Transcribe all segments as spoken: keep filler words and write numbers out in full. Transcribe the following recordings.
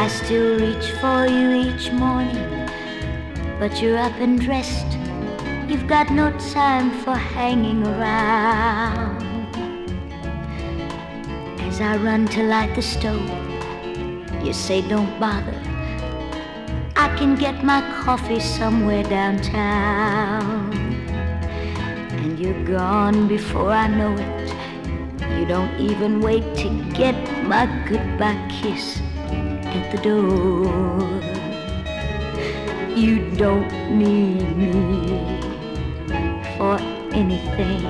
I still reach for you each morning, but you're up and dressed. You've got no time for hanging around. As I run to light the stove, you say don't bother, I can get my coffee somewhere downtown. And you're gone before I know it. You don't even wait to get my goodbye kiss at the door. You don't need me for anything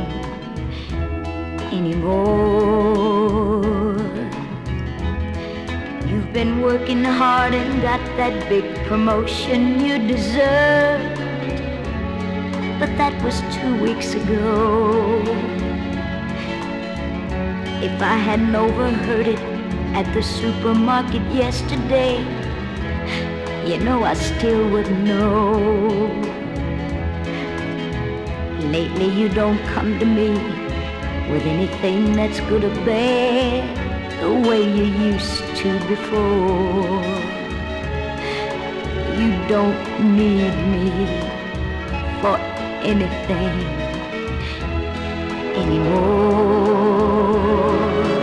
anymore. You've been working hard and got that big promotion you deserved, but that was two weeks ago. If I hadn't overheard it at the supermarket yesterday, you know I still wouldn't know. Lately you don't come to me with anything that's good or bad the way you used to before. You don't need me for anything anymore.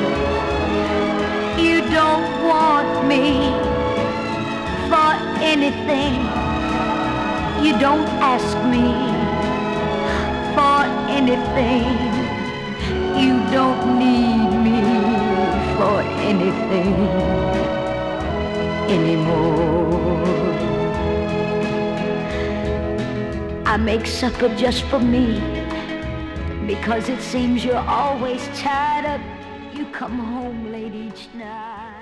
You don't want me for anything. You don't ask me for anything. You don't need me for anything anymore. I make supper just for me, because it seems you're always tired up. You come home late each night.